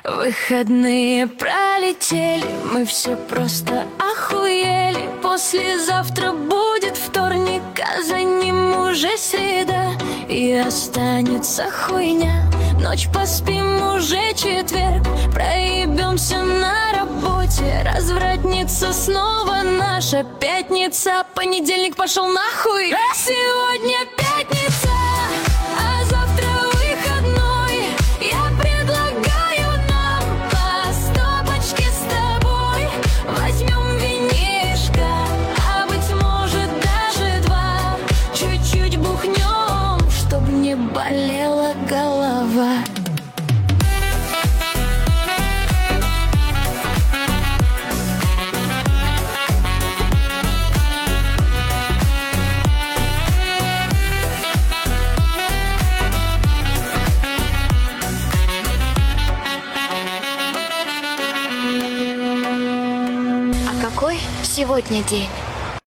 Выходные пролетели, мы все просто охуели. Послезавтра будет вторник, а за ним уже среда. И останется хуйня, ночь поспим, уже четверг. Проебемся на работе, развратница снова наша пятница. Понедельник пошел нахуй, сегодня пятница, а завтра выходной. Я предлагаю нам по стопочке с тобой. Возьмем винишко, а быть может даже два. Чуть-чуть бухнем, чтоб не болела голова. Какой сегодня день?